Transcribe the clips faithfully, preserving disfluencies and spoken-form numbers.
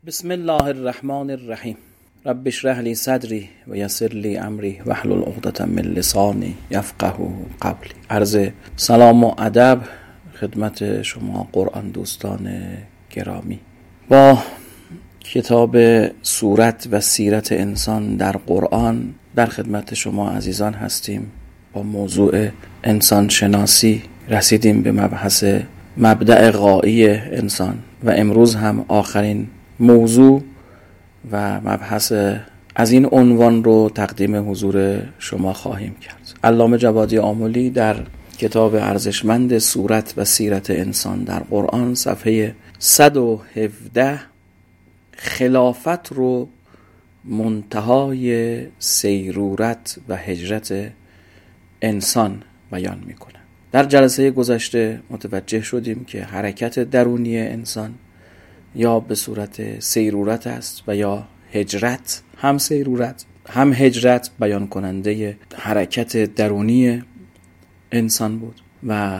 بسم الله الرحمن الرحیم. رب اشرح لی صدری و یسر لی امری واحلل عقدة من لسانی یفقهوا قولی. عرض سلام و ادب خدمت شما قرآن دوستان گرامی. با کتاب سورت و سیرت انسان در قرآن در خدمت شما عزیزان هستیم. با موضوع انسان شناسی رسیدیم به مبحث مبدأ غایی انسان و امروز هم آخرین موضوع و مبحث از این عنوان رو تقدیم حضور شما خواهیم کرد. علامه جوادی آملی در کتاب ارزشمند سورت و سیرت انسان در قرآن صفحه صد و هفده خلافت رو منتهای سیرورت و هجرت انسان بیان میکنه. در جلسه گذشته متوجه شدیم که حرکت درونی انسان یا به صورت سیرورت است و یا هجرت، هم سیرورت هم هجرت بیان کننده حرکت درونی انسان بود و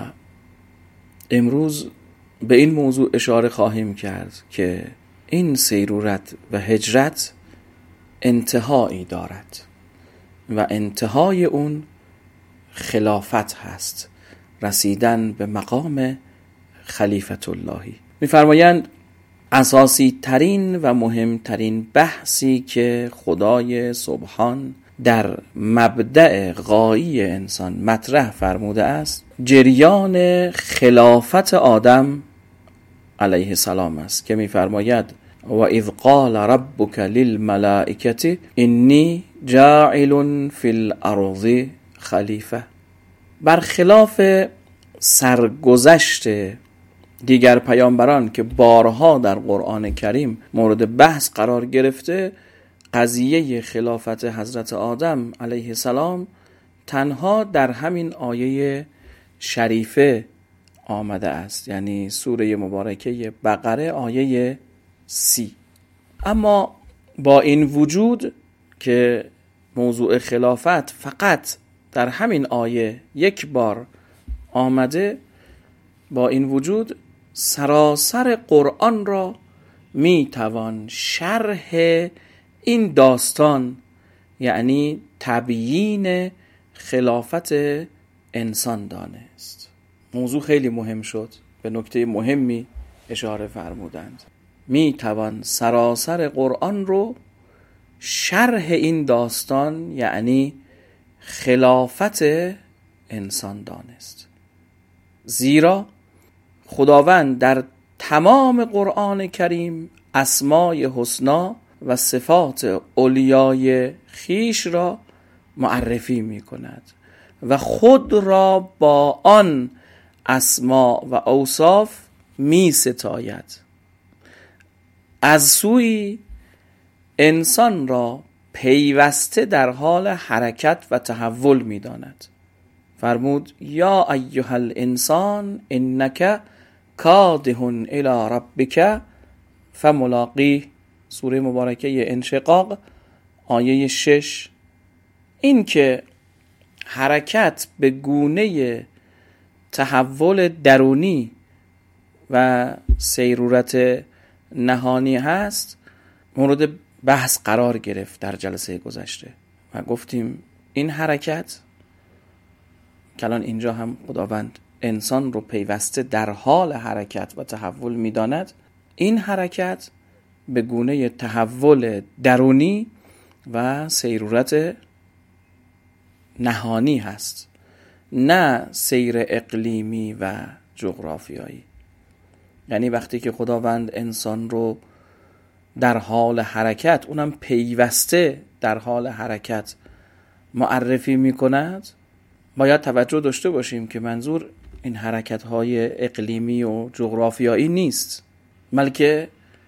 امروز به این موضوع اشاره خواهیم کرد که این سیرورت و هجرت انتهایی دارد و انتهای اون خلافت هست، رسیدن به مقام خلیفت اللهی. می‌فرمایند اساسی ترین و مهمترین بحثی که خدای سبحان در مبدأ غایی انسان مطرح فرموده است جریان خلافت آدم علیه السلام است که می‌فرماید و اذ قال ربک للملائکة انی جاعل فی الارض خلیفه. برخلاف سرگذشت دیگر پیامبران که بارها در قرآن کریم مورد بحث قرار گرفته، قضیه خلافت حضرت آدم علیه السلام تنها در همین آیه شریفه آمده است، یعنی سوره مبارکه بقره آیه سی. اما با این وجود که موضوع خلافت فقط در همین آیه یک بار آمده، با این وجود سراسر قرآن را می توان شرح این داستان، یعنی تبیین خلافت انسان دانست. موضوع خیلی مهم شد، به نکته مهمی اشاره فرمودند. می توان سراسر قرآن رو شرح این داستان، یعنی خلافت انسان دانست، زیرا خداوند در تمام قرآن کریم اسمای حسنا و صفات علیای خیش را معرفی می کند و خود را با آن اسما و اوصاف می ستاید. از سوی انسان را پیوسته در حال حرکت و تحول می داند. فرمود یا ایها الانسان انک کادح الی ربک فملاقیه، سوره مبارکه انشقاق آیه شش. این که حرکت به گونه تحول درونی و سیرورت نهانی هست مورد بحث قرار گرفت در جلسه گذشته و گفتیم این حرکت که الان اینجا هم خداوند انسان رو پیوسته در حال حرکت و تحول می‌داند، این حرکت به گونه تحول درونی و سیرورت نهانی هست، نه سیر اقلیمی و جغرافیایی. یعنی وقتی که خداوند انسان رو در حال حرکت، اونم پیوسته در حال حرکت معرفی می کند، باید توجه داشته باشیم که منظور این حرکت‌های اقلیمی و جغرافیایی نیست، بلکه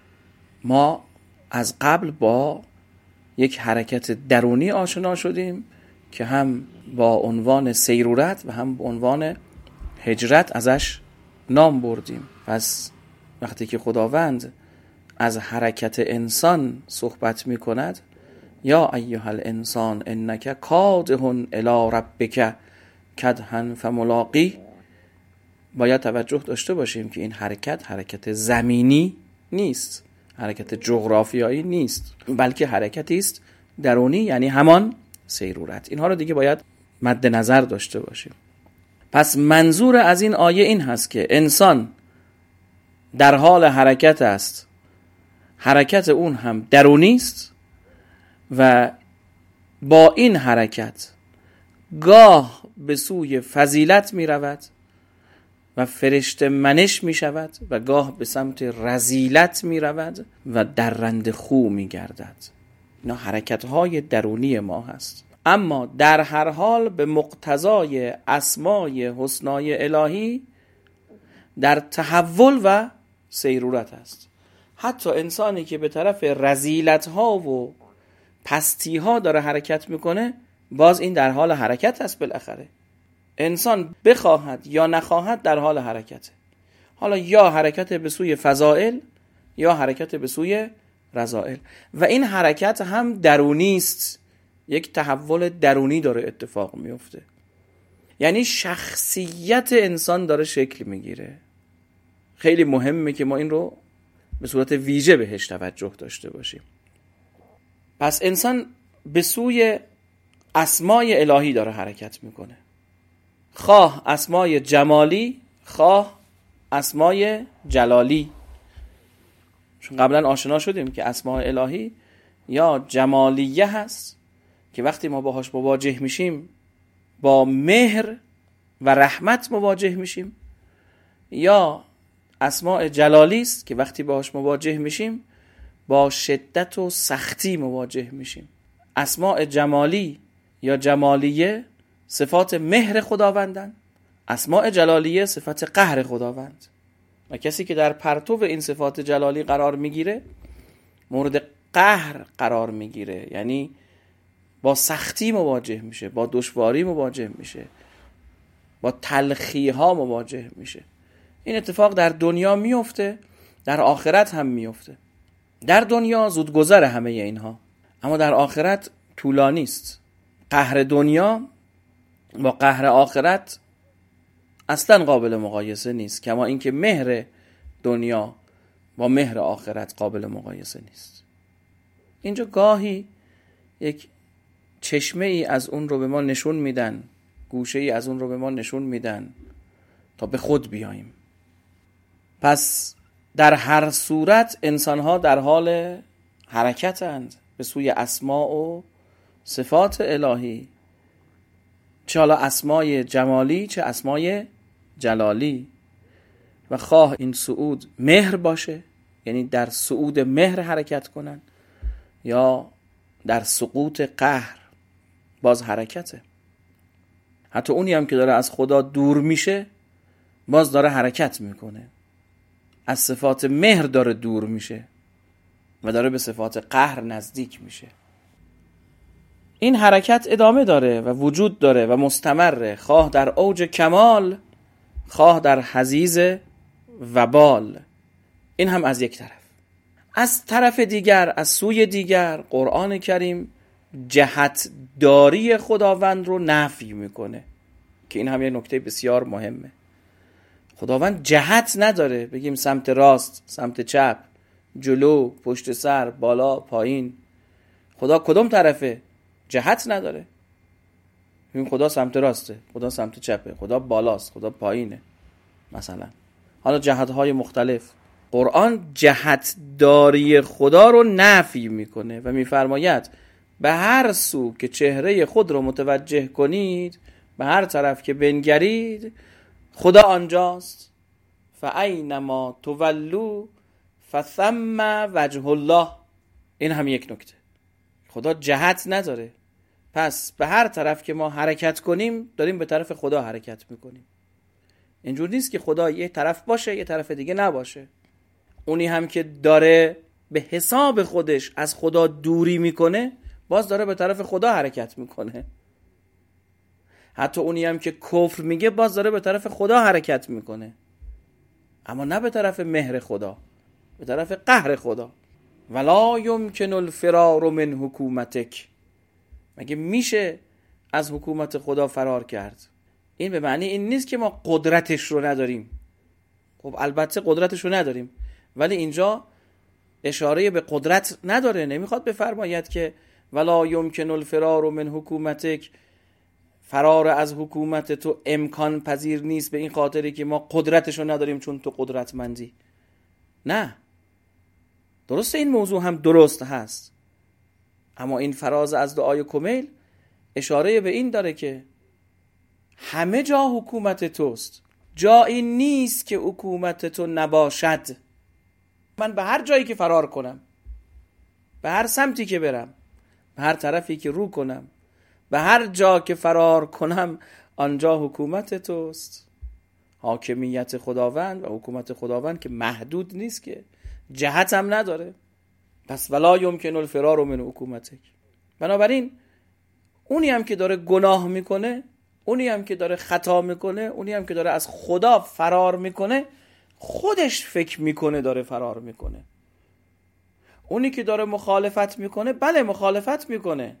ما از قبل با یک حرکت درونی آشنا شدیم که هم با عنوان سیرورت و هم با عنوان هجرت ازش نام بردیم. پس وقتی که خداوند از حرکت انسان صحبت می کند یا ایها الانسان انک کادح الی ربک کدحا فملاقیه، باید توجه داشته باشیم که این حرکت حرکت زمینی نیست، حرکت جغرافیایی نیست، بلکه حرکتی است درونی، یعنی همان سیرورت. اینها رو دیگه باید مد نظر داشته باشیم. پس منظور از این آیه این هست که انسان در حال حرکت است، حرکت اون هم درونی است و با این حرکت گاه به سوی فضیلت می رود و فرشته منش می شود و گاه به سمت رذیلت می رود و درنده خو می گردد. اینا حرکت های درونی ما هست. اما در هر حال به مقتضای اسمای حسنای الهی در تحول و سیرورت است. حتی انسانی که به طرف رذیلت ها و پستی ها داره حرکت میکنه، باز این در حال حرکت است. بالاخره انسان بخواهد یا نخواهد در حال حرکته. حالا یا حرکت به سوی فضائل یا حرکت به سوی رذائل، و این حرکت هم درونی است. یک تحول درونی داره اتفاق میفته، یعنی شخصیت انسان داره شکل میگیره. خیلی مهمه که ما این رو به صورت ویژه بهش توجه داشته باشیم. پس انسان به سوی اسمای الهی داره حرکت میکنه، خواه اسمای جمالی خواه اسمای جلالی. چون قبلا آشنا شدیم که اسمای الهی یا جمالیه هست که وقتی ما باهاش مواجه میشیم با مهر و رحمت مواجه میشیم، یا اسماء جلالی است که وقتی باهاش مواجه میشیم با شدت و سختی مواجه میشیم. اسماء جمالی یا جمالیه صفات مهر خداوندن، اسماء جلالیه صفت قهر خداوند، و کسی که در پرتو این صفات جلالی قرار میگیره مورد قهر قرار میگیره، یعنی با سختی مواجه میشه، با دشواری مواجه میشه، با تلخی ها مواجه میشه. این اتفاق در دنیا میفته، در آخرت هم میفته. در دنیا زودگذر همه اینها، اما در آخرت طولانی است. قهر دنیا با قهر آخرت اصلا قابل مقایسه نیست، کما اینکه مهر دنیا با مهر آخرت قابل مقایسه نیست. اینجا گاهی یک چشمه ای از اون رو به ما نشون میدن، گوشه ای از اون رو به ما نشون میدن تا به خود بیاییم. پس در هر صورت انسان‌ها در حال حرکتند به سوی اسماء و صفات الهی، چه حالا اسمای جمالی چه اسمای جلالی. و خواه این صعود مهر باشه، یعنی در صعود مهر حرکت کنن، یا در سقوط قهر، باز حرکته. حتی اونی هم که داره از خدا دور میشه باز داره حرکت میکنه، از صفات مهر داره دور میشه و داره به صفات قهر نزدیک میشه. این حرکت ادامه داره و وجود داره و مستمره، خواه در اوج کمال خواه در حضیض وبال. این هم از یک طرف. از طرف دیگر، از سوی دیگر، قرآن کریم جهت داری خداوند رو نفی میکنه که این هم یه نکته بسیار مهمه. خداوند جهت نداره، بگیم سمت راست، سمت چپ، جلو، پشت سر، بالا، پایین. خدا کدوم طرفه؟ جهت نداره. بگیم خدا سمت راسته، خدا سمت چپه، خدا بالاست، خدا پایینه مثلا. حالا جهت‌های مختلف. قرآن جهت داری خدا رو نفی میکنه و میفرماید به هر سو که چهره خود رو متوجه کنید، به هر طرف که بنگرید خدا آنجاست. فاینما تولوا فثم وجه الله. این هم یک نکته. خدا جهت نداره، پس به هر طرف که ما حرکت کنیم داریم به طرف خدا حرکت میکنیم. اینجور نیست که خدا یه طرف باشه یه طرف دیگه نباشه. اونی هم که داره به حساب خودش از خدا دوری میکنه باز داره به طرف خدا حرکت میکنه. حتی اونی هم که کفر میگه باز داره به طرف خدا حرکت میکنه، اما نه به طرف مهر خدا، به طرف قهر خدا. ولا یمکن الفرار من حکومتک. مگه میشه از حکومت خدا فرار کرد؟ این به معنی این نیست که ما قدرتش رو نداریم. خب البته قدرتش رو نداریم، ولی اینجا اشاره به قدرت نداره. نمیخواد بفرماید که ولا یمکن الفرار من حکومتک، فرار از حکومت تو امکان پذیر نیست به این خاطری که ما قدرتشو نداریم چون تو قدرتمندی. نه، درسته این موضوع هم درست هست، اما این فراز از دعای کمیل اشاره به این داره که همه جا حکومت توست، جایی نیست که حکومت تو نباشد. من به هر جایی که فرار کنم، به هر سمتی که برم، به هر طرفی که رو کنم، به هر جا که فرار کنم، آنجا حکومت توست. حاکمیت خداوند و حکومت خداوند که محدود نیست، که جهت هم نداره. پس ولا یمکن الفرار من حکومتک. بنابراین اونی هم که داره گناه میکنه، اونی هم که داره خطا میکنه، اونی هم که داره از خدا فرار میکنه، خودش فکر میکنه داره فرار میکنه. اونی که داره مخالفت میکنه، بله مخالفت میکنه،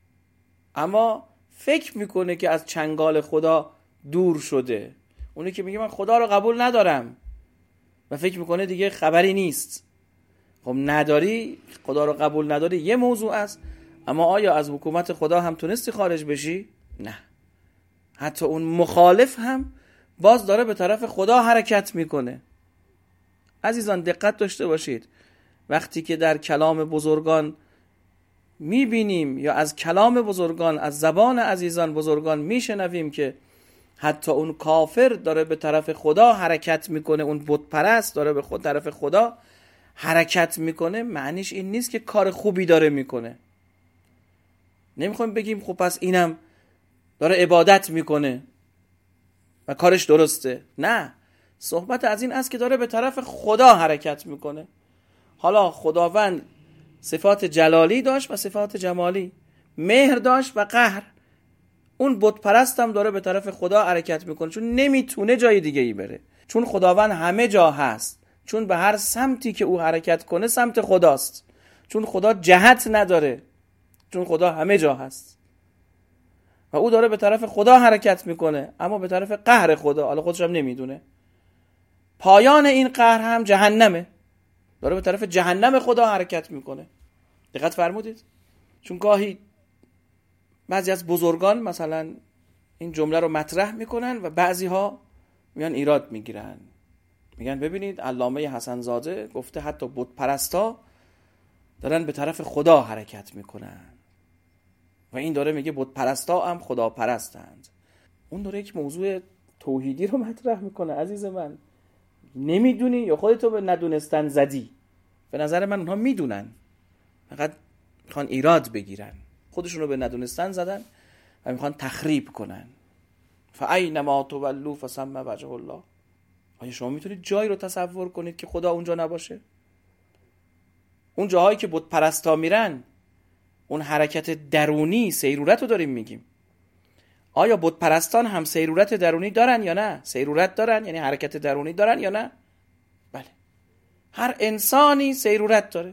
اما فکر میکنه که از چنگال خدا دور شده. اونی که میگه من خدا رو قبول ندارم و فکر میکنه دیگه خبری نیست. خب نداری، خدا رو قبول نداری یه موضوع است، اما آیا از حکومت خدا هم تونستی خارج بشی؟ نه. حتی اون مخالف هم باز داره به طرف خدا حرکت میکنه. عزیزان دقت داشته باشید، وقتی که در کلام بزرگان میبینیم یا از کلام بزرگان، از زبان عزیزان بزرگان میشنویم که حتی اون کافر داره به طرف خدا حرکت میکنه، اون بت پرست داره به خود طرف خدا حرکت میکنه، معنیش این نیست که کار خوبی داره میکنه. نمیخوایم بگیم خب پس اینم داره عبادت میکنه و کارش درسته. نه، صحبت از این است که داره به طرف خدا حرکت میکنه. حالا خداوند صفات جلالی داشت و صفات جمالی، مهر داشت و قهر. اون بت پرست هم داره به طرف خدا حرکت میکنه، چون نمیتونه جای دیگه ای بره، چون خداوند همه جا هست، چون به هر سمتی که او حرکت کنه سمت خداست، چون خدا جهت نداره، چون خدا همه جا هست و او داره به طرف خدا حرکت میکنه، اما به طرف قهر خدا. حالا خودش هم نمیدونه. پایان این قهر هم جهنمه، داره به طرف جهنم خدا حرکت میکنه. دقت فرمودید؟ چون گاهی بعضی از بزرگان مثلا این جمله رو مطرح میکنن و بعضی ها میان ایراد میگیرن، میگن ببینید علامه حسن زاده گفته حتی بت پرستا دارن به طرف خدا حرکت میکنن و این داره میگه بت پرستا هم خدا پرستند. اون داره یک موضوع توحیدی رو مطرح میکنه. عزیز من، نمیدونی یا خودتو به ندونستن زدی؟ به نظر من اونها میدونن، فقط میخوان ایراد بگیرن، خودشون رو به ندونستن زدن و میخوان تخریب کنن. فاینما تولوا فثم وجه الله. آیا شما میتونید جایی رو تصور کنید که خدا اونجا نباشه؟ اون جاهایی که بت پرستا میرن، اون حرکت درونی سیرورت رو داریم میگیم. آیا بت پرستان هم سیرورت درونی دارن یا نه؟ سیرورت دارن یعنی حرکت درونی دارن یا نه؟ بله، هر انسانی سیرورت داره.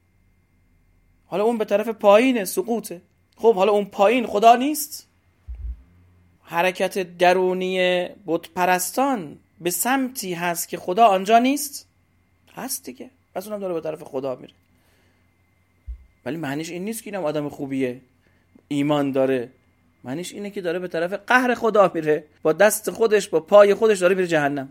حالا اون به طرف پایین سقوطه. خب حالا اون پایین خدا نیست؟ حرکت درونی بت پرستان به سمتی هست که خدا آنجا نیست؟ هست دیگه، پس اونم داره به طرف خدا میره. ولی معنیش این نیست که اینم آدم خوبیه، ایمان داره. معنیش اینه که داره به طرف قهر خدا میره، با دست خودش با پای خودش داره میره جهنم.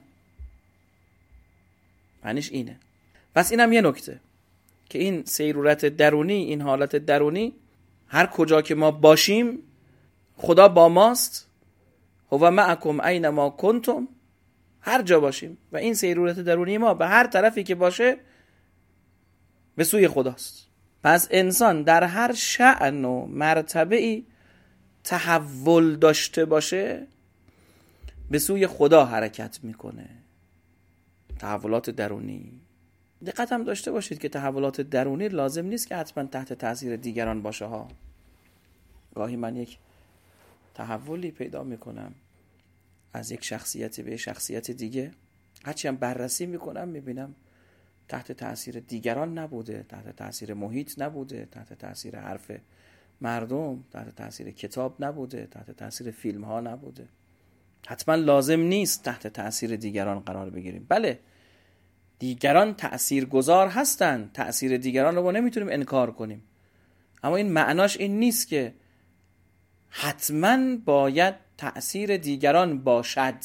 معنیش اینه. پس اینم یه نکته که این سیرورت درونی، این حالت درونی، هر کجا که ما باشیم خدا با ماست. هو معکم اینما کنتم، هر جا باشیم و این سیرورت درونی ما به هر طرفی که باشه به سوی خداست. پس انسان در هر شأن و مرتبه‌ای تحول داشته باشه به سوی خدا حرکت میکنه. تحولات درونی. دقت هم داشته باشید که تحولات درونی لازم نیست که حتما تحت تاثیر دیگران باشه ها. گاهی من یک تحولی پیدا میکنم از یک شخصیت به شخصیت دیگه، هرچی هم بررسی میکنم میبینم تحت تاثیر دیگران نبوده، تحت تاثیر محیط نبوده، تحت تاثیر حرف مردم، تحت تاثیر کتاب نبوده، تحت تاثیر فیلم ها نبوده. حتما لازم نیست تحت تاثیر دیگران قرار بگیریم. بله، دیگران تأثیر گذار هستن، تأثیر دیگران رو ما نمیتونیم انکار کنیم، اما این معناش این نیست که حتما باید تأثیر دیگران باشد.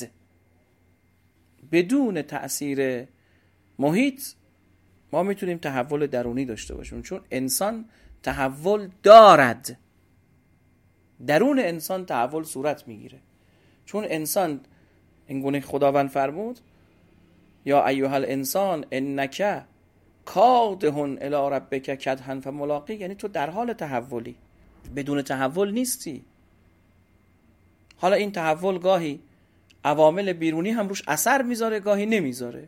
بدون تأثیر محیط ما میتونیم تحول درونی داشته باشیم، چون انسان تحول دارد، درون انسان تحول صورت میگیره، چون انسان اینگونه خداوند فرمود یا ایها الانسان انک کادح الی ربک کدحا فملاقی، یعنی تو در حال تحولی، بدون تحول نیستی. حالا این تحول گاهی عوامل بیرونی هم روش اثر میذاره، گاهی نمیذاره.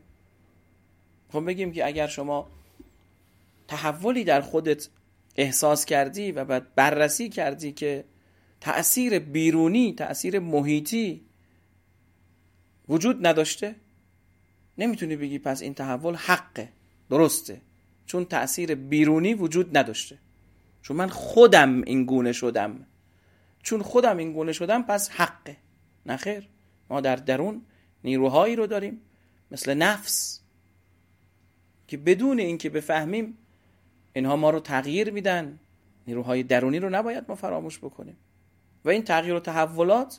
خب بگیم که اگر شما تحولی در خودت احساس کردی و بعد بررسی کردی که تأثیر بیرونی، تأثیر محیطی وجود نداشته، نمیتونی بگی پس این تحول حقه، درسته، چون تأثیر بیرونی وجود نداشته، چون من خودم این گونه شدم، چون خودم این گونه شدم پس حقه. نه خیر، ما در درون نیروهایی رو داریم مثل نفس که بدون اینکه بفهمیم اینها ما رو تغییر میدن. نیروهای درونی رو نباید ما فراموش بکنیم و این تغییر و تحولات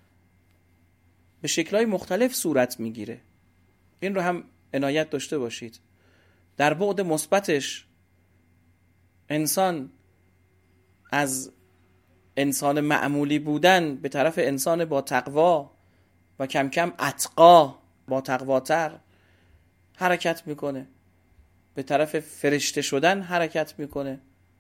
به شکل‌های مختلف صورت میگیره. این رو هم عنایت داشته باشید. در بعد مثبتش انسان از انسان معمولی بودن به طرف انسان با تقوا و کم کم اتقا، با تقواتر حرکت میکنه، به طرف فرشته شدن حرکت میکنه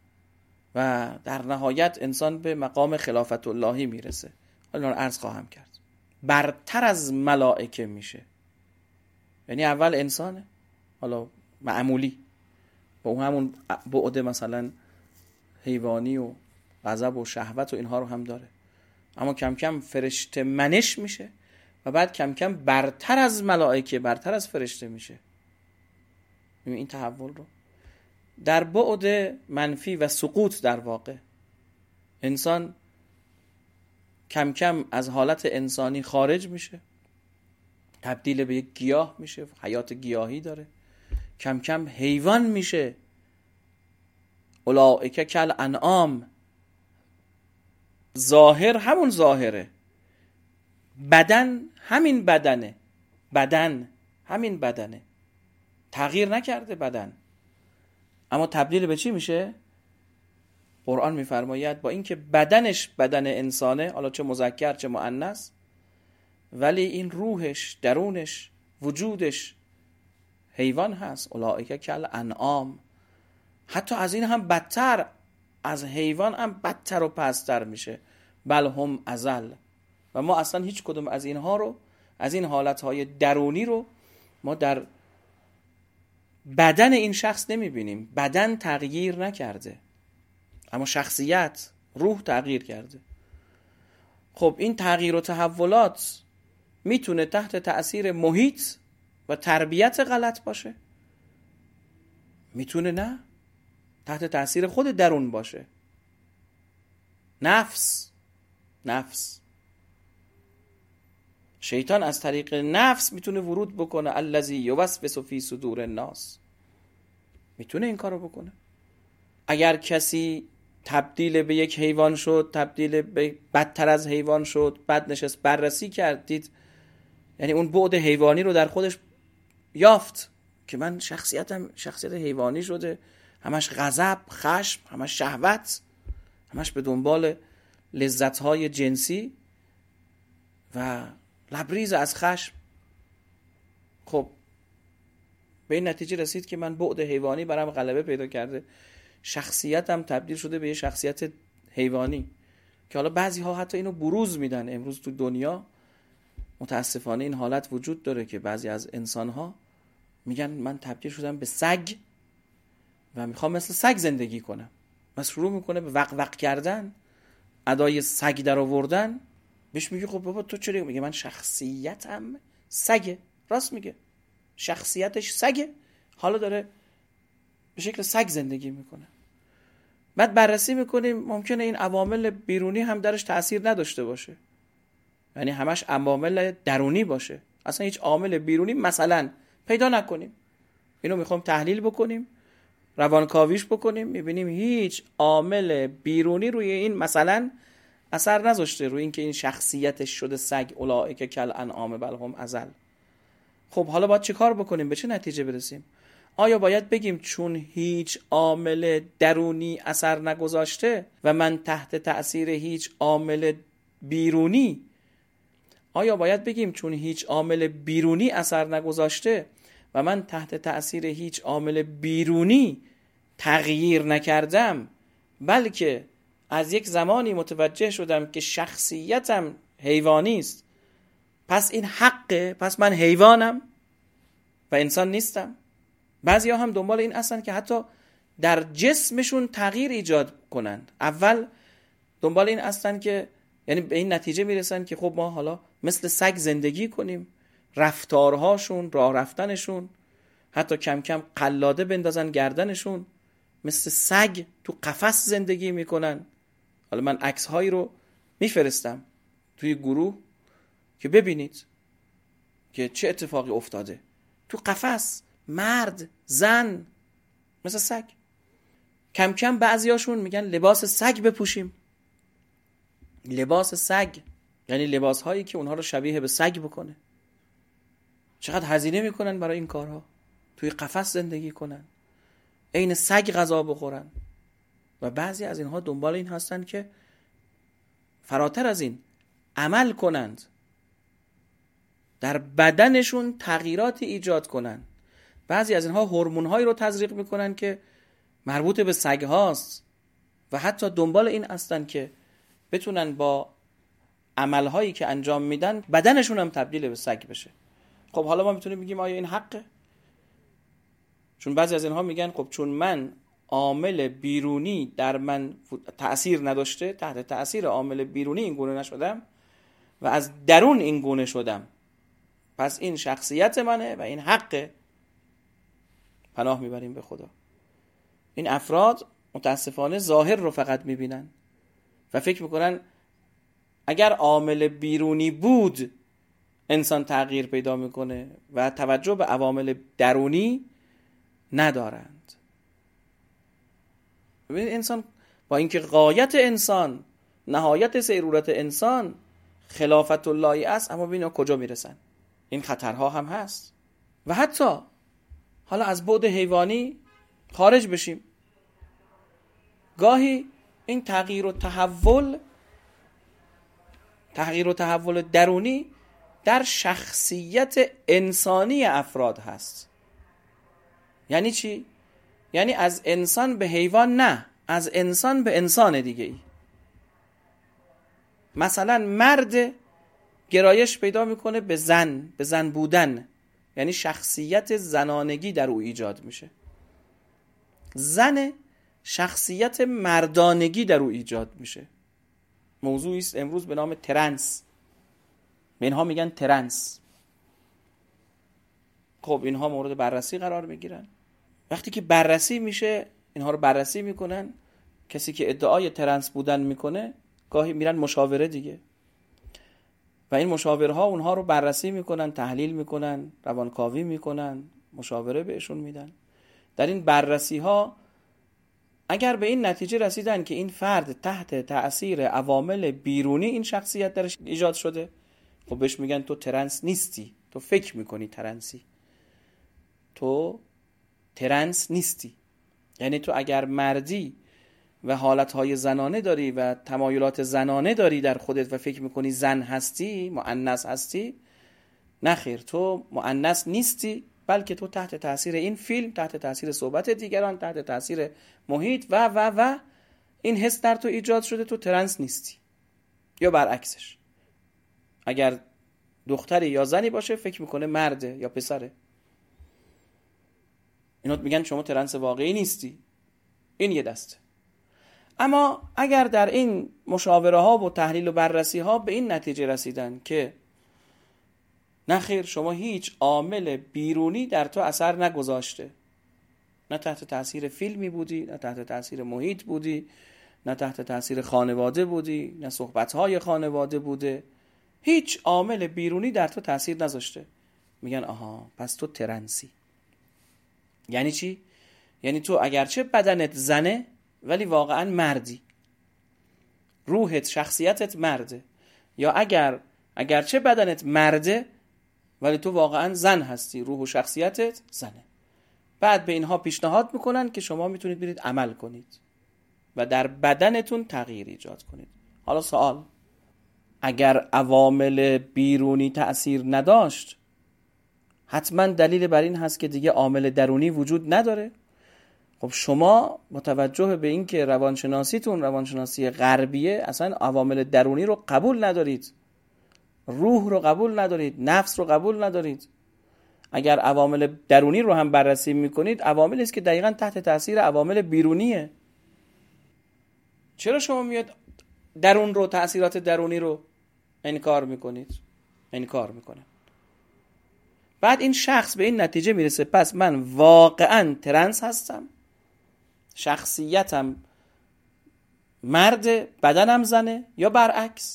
و در نهایت انسان به مقام خلافت اللهی میرسه. حالا رو عرض خواهم کرد. برتر از ملائکه میشه، یعنی اول انسانه، حالا معمولی، با اون همون بعد مثلا حیوانی و غضب و شهوت و اینها رو هم داره، اما کم کم فرشته منش میشه و بعد کم کم برتر از ملائکه، برتر از فرشته میشه. این تحول رو در بعد منفی و سقوط در واقع انسان کم کم از حالت انسانی خارج میشه، تبدیل به یک گیاه میشه، حیات گیاهی داره، کم کم حیوان میشه، اولئک کالانعام. ظاهر همون ظاهره، بدن همین بدنه، بدن همین بدنه، تغییر نکرده بدن، اما تبدیل به چی میشه؟ قرآن میفرماید با اینکه بدنش بدن انسانه، حالا چه مذکر چه مؤنث، ولی این روحش، درونش، وجودش حیوان هست. اولئک کالانعام، حتی از این هم بدتر، از حیوان هم بدتر و پستر میشه. بل هم اضل. و ما اصلا هیچ کدوم از اینها رو، از این حالتهای درونی رو ما در بدن این شخص نمیبینیم. بدن تغییر نکرده، اما شخصیت، روح تغییر کرده. خب این تغییر و تحولات میتونه تحت تأثیر محیط و تربیت غلط باشه، میتونه نه، تحت تأثیر خود درون باشه. نفس نفس شیطان از طریق نفس میتونه ورود بکنه. الذی یوسوس فی صدور الناس، میتونه این کارو بکنه. اگر کسی تبدیل به یک حیوان شد، تبدیل به بدتر از حیوان شد، بعد نشست بررسی کردید، یعنی اون بعد حیوانی رو در خودش یافت که من شخصیتم شخصیت حیوانی شده، همش غضب، خشم، همش شهوت، همش به دنبال لذت‌های جنسی و لبریز از خشم. خب به این نتیجه رسید که من بعد حیوانی برام غلبه پیدا کرده، شخصیتم تبدیل شده به یه شخصیت حیوانی، که حالا بعضی ها حتی اینو بروز میدن. امروز تو دنیا متاسفانه این حالت وجود داره که بعضی از انسان ها میگن من تبدیل شدم به سگ و میخوام مثل سگ زندگی کنم. و شروع میکنه به وق وق کردن، ادای سگ در آوردن. بهش میگه خب بابا تو چرا؟ میگه من شخصیتم سگه. راست میگه، شخصیتش سگه، حالا داره به شکل سگ زندگی میکنه. بعد بررسی میکنیم ممکنه این عوامل بیرونی هم درش تأثیر نداشته باشه، یعنی همش عوامل درونی باشه، اصلا هیچ عامل بیرونی مثلا پیدا نکنیم. اینو میخوام تحلیل بکنیم، روانکاویش بکنیم، میبینیم هیچ عامل بیرونی روی این مثلا اثر نذاشته، روی این که این شخصیتش شده سگ، اولئک کالانعام بل هم اضل. خب حالا باید چه کار بکنیم؟ به چه نتیجه برسیم؟ آیا باید بگیم چون هیچ عامل درونی اثر نگذاشته و من تحت تأثیر هیچ عامل بیرونی، آیا باید بگیم چون هیچ عامل بیرونی اثر نگذاشته و من تحت تأثیر هیچ عامل بیرونی تغییر نکردم، بلکه از یک زمانی متوجه شدم که شخصیتم حیوانی است، پس این حقه، پس من حیوانم و انسان نیستم؟ بعضیا هم دنبال این هستن که حتی در جسمشون تغییر ایجاد کنند. اول دنبال این هستن که یعنی به این نتیجه میرسن که خب ما حالا مثل سگ زندگی کنیم، رفتارهاشون، راه رفتنشون، حتی کم کم قلاده بندازن گردنشون، مثل سگ تو قفس زندگی میکنن. حالا من عکس هایی رو میفرستم توی گروه که ببینید که چه اتفاقی افتاده. تو قفس مرد، زن، مثل سگ. کم کم بعضیاشون میگن لباس سگ بپوشیم. لباس سگ یعنی لباس هایی که اونها رو شبیه به سگ بکنه. چقدر هزینه میکنن برای این کارها، توی قفس زندگی کنن، عین سگ غذا بخورن. و بعضی از اینها دنبال این هستن که فراتر از این عمل کنند، در بدنشون تغییراتی ایجاد کنند. بعضی از اینها هورمون‌هایی رو تزریق میکنن که مربوط به سگ هاست و حتی دنبال این هستن که بتونن با عملهایی که انجام میدن بدنشون هم تبدیل به سگ بشه. خب حالا ما میتونیم بگیم آیا این حقه؟ چون بعضی از اینها میگن خب چون من عامل بیرونی در من تأثیر نداشته، تحت تأثیر عامل بیرونی این گونه نشدم و از درون این گونه شدم، پس این شخصیت منه و این حقه. پناه میبریم به خدا. این افراد متاسفانه ظاهر رو فقط میبینن و فکر میکنن اگر عامل بیرونی بود انسان تغییر پیدا میکنه و توجه به عوامل درونی ندارند. ببینید انسان با اینکه غایت انسان، نهایت سیرورت انسان خلافت الله است، اما ببینید کجا میرسن. این خطرها هم هست. و حتی حالا از بعد حیوانی خارج بشیم، گاهی این تغییر و تحول تغییر و تحول درونی در شخصیت انسانی افراد هست. یعنی چی؟ یعنی از انسان به حیوان نه، از انسان به انسان دیگه ای. مثلا مرد گرایش پیدا میکنه به زن، به زن بودن، یعنی شخصیت زنانگی در او ایجاد میشه. زن شخصیت مردانگی در او ایجاد میشه. موضوعی است امروز به نام ترنس. به اینها میگن ترنس. خب اینها مورد بررسی قرار میگیرن. وقتی که بررسی میشه، اینها رو بررسی میکنن. کسی که ادعای ترنس بودن میکنه گاهی میرن مشاوره دیگه و این مشاوره ها اونها رو بررسی میکنن، تحلیل میکنن، روانکاوی میکنن، مشاوره بهشون میدن. در این بررسی ها اگر به این نتیجه رسیدن که این فرد تحت تأثیر عوامل بیرونی این شخصیت درش ایجاد شده، خب بهش میگن تو ترنس نیستی، تو فکر میکنی ترنسی، تو ترنس نیستی. یعنی تو اگر مردی و حالتهای زنانه داری و تمایلات زنانه داری در خودت و فکر میکنی زن هستی، مؤنث هستی، نخیر، تو مؤنث نیستی، بلکه تو تحت تاثیر این فیلم، تحت تاثیر صحبت دیگران، تحت تاثیر محیط و و و این حس در تو ایجاد شده، تو ترنس نیستی. یا برعکسش، اگر دختری یا زنی باشه فکر میکنه مرده یا پسره، اینا میگن شما ترنس واقعی نیستی. این یه دسته. اما اگر در این مشاوره ها و تحلیل و بررسی ها به این نتیجه رسیدن که نخیر، شما هیچ عامل بیرونی در تو اثر نگذاشته، نه تحت تاثیر فیلمی بودی، نه تحت تاثیر محیط بودی، نه تحت تاثیر خانواده بودی، نه صحبت‌های خانواده بوده، هیچ عامل بیرونی در تو تاثیر نذاشته، میگن آها پس تو ترنسی. یعنی چی؟ یعنی تو اگرچه بدنت زنه ولی واقعا مردی، روحت شخصیتت مرده. یا اگر اگرچه بدنت مرده ولی تو واقعا زن هستی، روح و شخصیتت زنه. بعد به اینها پیشنهاد میکنن که شما میتونید برید عمل کنید و در بدنتون تغییر ایجاد کنید. حالا سوال، اگر عوامل بیرونی تأثیر نداشت حتما دلیل بر این هست که دیگه عامل درونی وجود نداره. خب شما متوجه به این که روانشناسیتون روانشناسی غربیه، اصلا عوامل درونی رو قبول ندارید، روح رو قبول ندارید، نفس رو قبول ندارید. اگر عوامل درونی رو هم بررسی میکنید، عواملی است که دقیقاً تحت تاثیر عوامل بیرونیه. چرا شما میاد درون رو، تأثیرات درونی رو انکار میکنید؟ انکار میکنه. بعد این شخص به این نتیجه میرسه پس من واقعاً ترنس هستم، شخصیتم مرد، بدنم زنه، یا برعکس،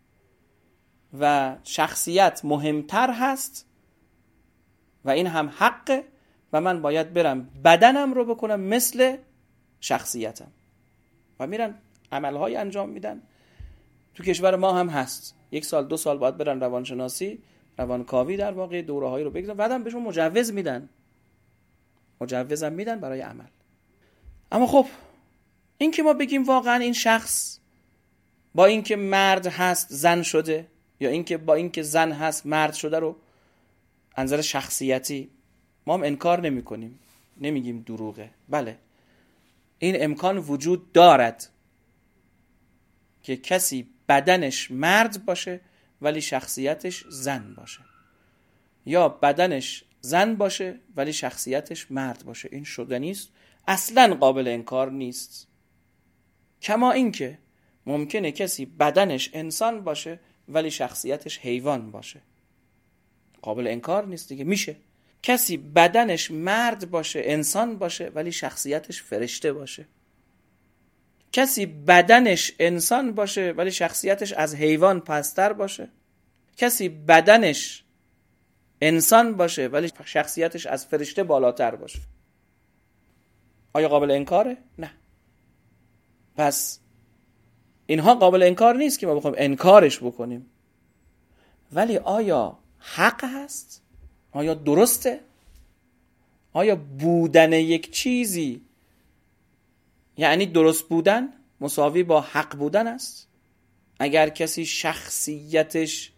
و شخصیت مهمتر هست و این هم حقه و من باید برم بدنم رو بکنم مثل شخصیتم. و میرن عملهای انجام میدن. تو کشور ما هم هست، یک سال دو سال باید برن روانشناسی، روانکاوی در واقع، دوره هایی رو بگذارن، بعدم بهشون مجوز میدن، مجوزم میدن برای عمل. اما خب این که ما بگیم واقعا این شخص با اینکه مرد هست زن شده، یا اینکه با اینکه زن هست مرد شده، رو انظر شخصیتی ما هم انکار نمی کنیم، نمیگیم دروغه. بله این امکان وجود دارد که کسی بدنش مرد باشه ولی شخصیتش زن باشه، یا بدنش زن باشه ولی شخصیتش مرد باشه. این شدنی است، اصلا قابل انکار نیست. کما اینکه ممکنه کسی بدنش انسان باشه ولی شخصیتش حیوان باشه، قابل انکار نیست دیگه، میشه. کسی بدنش مرد باشه، انسان باشه، ولی شخصیتش فرشته باشه. کسی بدنش انسان باشه ولی شخصیتش از حیوان پستر باشه. کسی بدنش انسان باشه ولی شخصیتش از فرشته بالاتر باشه. آیا قابل انکاره؟ نه. پس اینها قابل انکار نیست که ما بخوایم انکارش بکنیم. ولی آیا حق هست؟ آیا درسته؟ آیا بودن یک چیزی یعنی درست بودن مساوی با حق بودن است؟ اگر کسی شخصیتش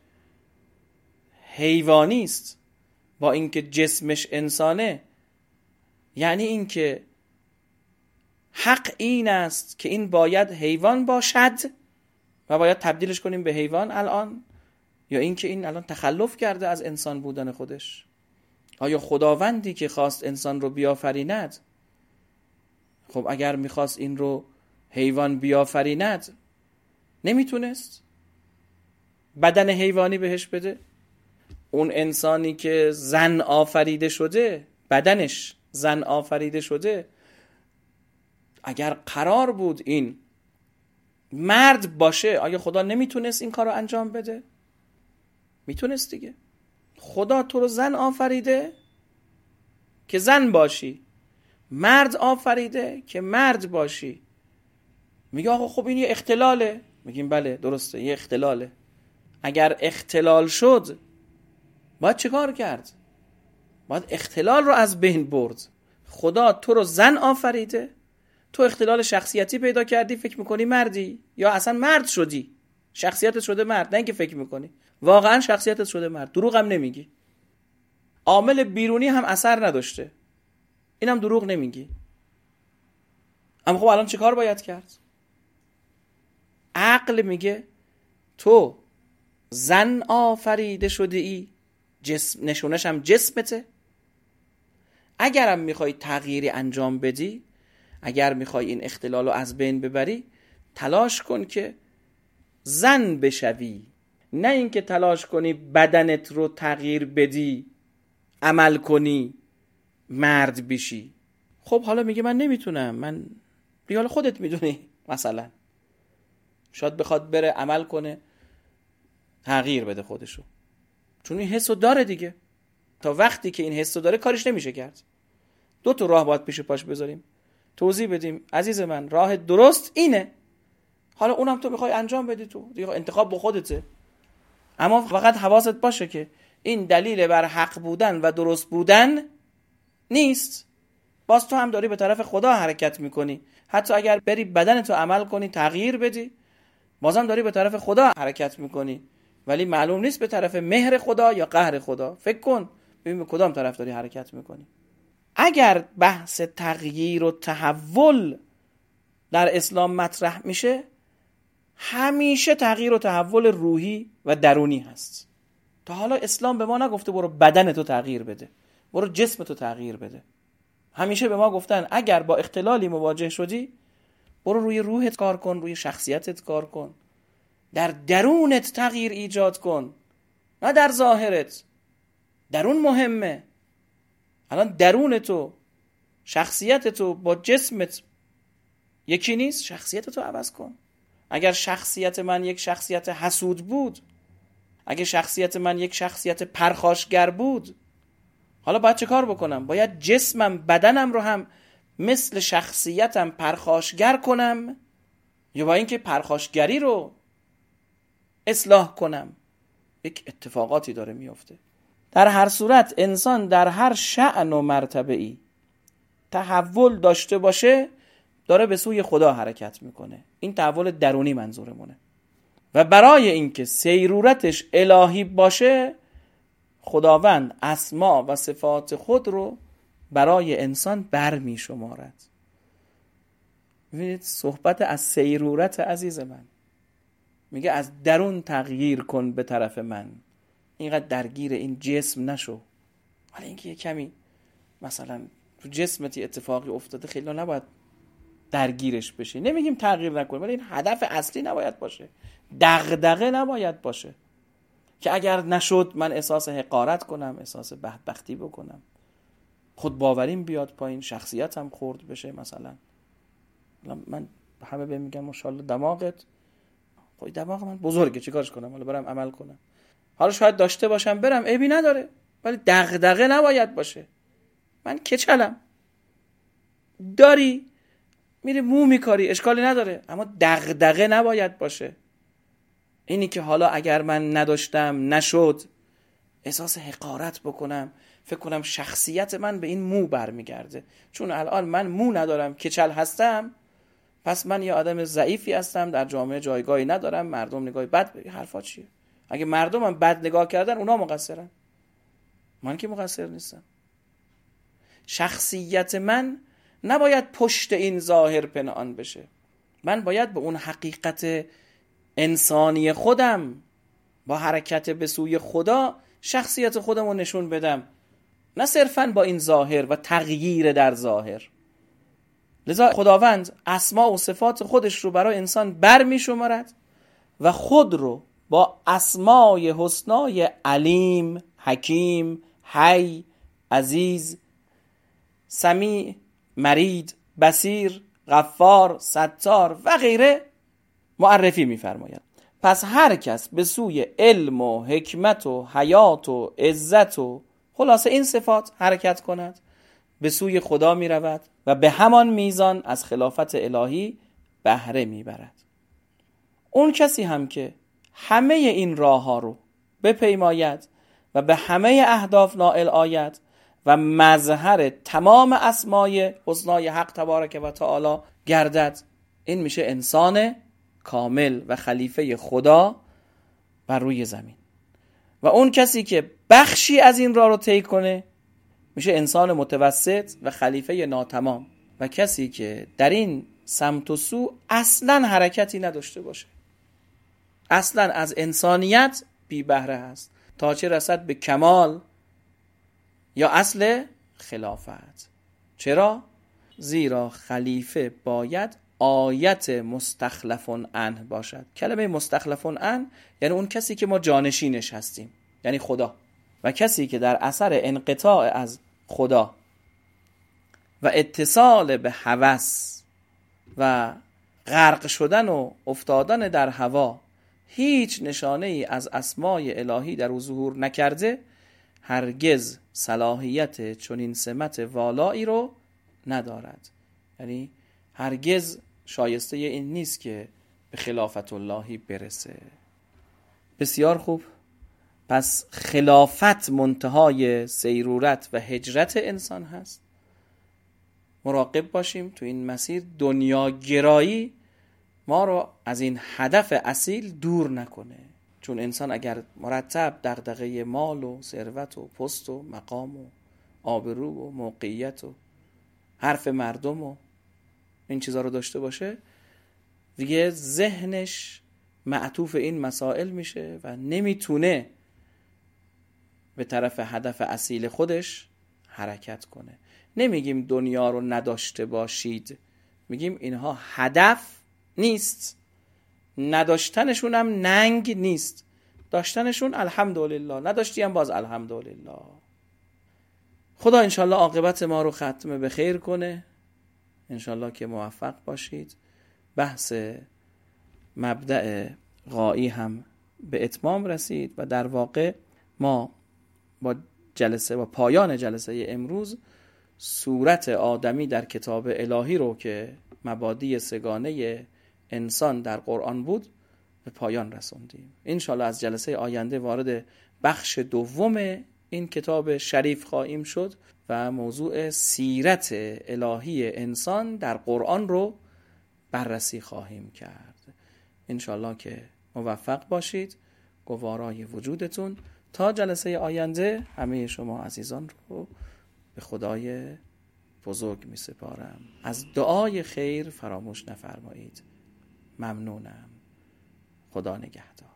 حیوانی است با اینکه جسمش انسانه، یعنی اینکه حق این است که این باید حیوان باشد و باید تبدیلش کنیم به حیوان الان، یا اینکه این الان تخلف کرده از انسان بودن خودش؟ آیا خداوندی که خواست انسان رو بیافریند، خب اگر میخواست این رو حیوان بیافریند نمیتونست بدن حیوانی بهش بده؟ اون انسانی که زن آفریده شده، بدنش زن آفریده شده، اگر قرار بود این مرد باشه، آیا خدا نمیتونست این کار رو انجام بده؟ میتونست دیگه. خدا تو رو زن آفریده که زن باشی، مرد آفریده که مرد باشی. میگه آقا خب این یه اختلاله. میگیم بله درسته، یه اختلاله. اگر اختلال شد باید چه کار کرد؟ باید اختلال رو از بین برد. خدا تو رو زن آفریده، تو اختلال شخصیتی پیدا کردی، فکر میکنی مردی، یا اصلا مرد شدی، شخصیتت شده مرد، نه اینکه فکر میکنی، واقعا شخصیتت شده مرد. دروغ هم نمیگی، عامل بیرونی هم اثر نداشته، اینم دروغ نمیگی. اما خب الان چه کار باید کرد؟ عقل میگه تو زن آفریده شده ای، جسم نشونش هم جسمته. اگرم میخوای تغییری انجام بدی، اگر میخوای این اختلال رو از بین ببری، تلاش کن که زن بشوی، نه اینکه تلاش کنی بدنت رو تغییر بدی، عمل کنی مرد بشی. خب حالا میگه من نمیتونم، من دیگه خودت میدونی، مثلا شاید بخواد بره عمل کنه تغییر بده خودشو، چون این حسو داره دیگه. تا وقتی که این حسو داره کارش نمیشه کرد. دو تا راه باید پیش پاش بذاریم، توضیح بدیم عزیز من راه درست اینه، حالا اونم تو میخوای انجام بدی، تو دیگه انتخاب با خودته، اما فقط حواست باشه که این دلیل بر حق بودن و درست بودن نیست. باز تو هم داری به طرف خدا حرکت میکنی، حتی اگر بری بدن تو عمل کنی تغییر بدی، بازم داری به طرف خدا حرکت میکنی، ولی معلوم نیست به طرف مهر خدا یا قهر خدا. فکر کن ببین به کدام طرف داری حرکت میکنی. اگر بحث تغییر و تحول در اسلام مطرح میشه، همیشه تغییر و تحول روحی و درونی هست. تا حالا اسلام به ما نگفته برو بدن تو تغییر بده، برو جسم تو تغییر بده. همیشه به ما گفتن اگر با اختلالی مواجه شدی، برو روی روحت کار کن، روی شخصیتت کار کن، در درونت تغییر ایجاد کن، نه در ظاهرت. درون مهمه. الان درون تو، شخصیت تو با جسمت یکی نیست، شخصیت تو عوض کن. اگر شخصیت من یک شخصیت حسود بود، اگر شخصیت من یک شخصیت پرخاشگر بود، حالا باید چه کار بکنم؟ باید جسمم، بدنم رو هم مثل شخصیتم پرخاشگر کنم، یا با اینکه پرخاشگری رو اصلاح کنم؟ یک اتفاقاتی داره میفته. در هر صورت انسان در هر شأن و مرتبه‌ای تحول داشته باشه، داره به سوی خدا حرکت میکنه. این تحول درونی منظورمونه. و برای اینکه سیرورتش الهی باشه، خداوند اسما و صفات خود رو برای انسان برمی شمارد. ببینید صحبت از سیرورت عزیز من، میگه از درون تغییر کن به طرف من، اینقدر درگیر این جسم نشو. ولی اینکه یه کمی مثلا تو جسمتی اتفاقی افتاده، خیلی نباید درگیرش بشی. نمیگیم تغییر نکن، ولی این هدف اصلی نباید باشه، دغدغه نباید باشه که اگر نشد من احساس حقارت کنم، احساس بدبختی بکنم، خود باوریم بیاد پایین، شخصیتم خورد بشه. مثلا من همه بهم میگن ماشاءالله دماغت، خب دماغ من بزرگه چیکارش کنم، حالا برم عمل کنم. حالا شاید داشته باشم برم، عیبی نداره، ولی دغدغه نباید باشه. من کچلم، داری میری مو میکاری، اشکالی نداره، اما دغدغه نباید باشه. اینی که حالا اگر من نداشتم نشد، احساس حقارت بکنم، فکر کنم شخصیت من به این مو برمیگرده، چون الان من مو ندارم، کچل هستم، پس من یه آدم ضعیفی هستم، در جامعه جایگاهی ندارم، مردم نگاهی بد بگی. حرفا چیه؟ اگه مردم هم بد نگاه کردن اونا مقصرن، من که مقصر نیستم. شخصیت من نباید پشت این ظاهر پنهان بشه. من باید به اون حقیقت انسانی خودم با حرکت به سوی خدا شخصیت خودم رو نشون بدم، نه صرفاً با این ظاهر و تغییر در ظاهر. لذا خداوند اسما و صفات خودش رو برای انسان بر می شمارد و خود رو با اسمای حسنای علیم، حکیم، حی، عزیز، سمیع، مرید، بصیر، غفار، ستار و غیره معرفی می‌فرماید. پس هر کس به سوی علم و حکمت و حیات و عزت و خلاصه این صفات حرکت کند، به سوی خدا می رود و به همان میزان از خلافت الهی بهره می برد. اون کسی هم که همه این راه ها رو بپیماید و به همه اهداف نائل آید و مظهر تمام اسمای حسنای حق تبارک و تعالی گردد، این میشه انسان کامل و خلیفه خدا بر روی زمین. و اون کسی که بخشی از این راه رو طی کنه میشه انسان متوسط و خلیفه ناتمام، و کسی که در این سمت و سو اصلا حرکتی نداشته باشه، اصلا از انسانیت بی بهره هست تا چه رسد به کمال یا اصل خلافت. چرا؟ زیرا خلیفه باید آیت مستخلفون عنه باشد. کلمه مستخلفون عنه یعنی اون کسی که ما جانشینش هستیم، یعنی خدا. و کسی که در اثر انقطاع از خدا و اتصال به هوس و غرق شدن و افتادن در هوا هیچ نشانه ای از اسمای الهی در او ظهور نکرده، هرگز صلاحیت چنین سمت والایی رو ندارد. یعنی هرگز شایسته این نیست که به خلافت اللهی برسه. بسیار خوب. پس خلافت منتهای سیرورت و هجرت انسان هست. مراقب باشیم تو این مسیر دنیاگرایی ما رو از این هدف اصیل دور نکنه. چون انسان اگر مرتب دغدغه مال و ثروت و پست و مقام و آبرو و موقعیت و حرف مردم و این چیزا رو داشته باشه، دیگه ذهنش معطوف این مسائل میشه و نمیتونه به طرف هدف اصیل خودش حرکت کنه. نمیگیم دنیا رو نداشته باشید، میگیم اینها هدف نیست، نداشتنشون هم ننگ نیست، داشتنشون الحمدلله، نداشتی هم باز الحمدلله. خدا انشالله عاقبت ما رو ختم به خیر کنه، انشالله که موفق باشید. بحث مبدأ غایی هم به اتمام رسید و در واقع ما با جلسه و پایان جلسه امروز صورت آدمی در کتاب الهی رو که مبادی سگانه انسان در قرآن بود به پایان رسوندیم. انشالله از جلسه آینده وارد بخش دوم این کتاب شریف خواهیم شد و موضوع سیرت الهی انسان در قرآن رو بررسی خواهیم کرد. انشالله که موفق باشید. گوارای وجودتون. تا جلسه آینده همه شما عزیزان رو به خدای بزرگ می سپارم. از دعای خیر فراموش نفرمایید. ممنونم. خدا نگهدار.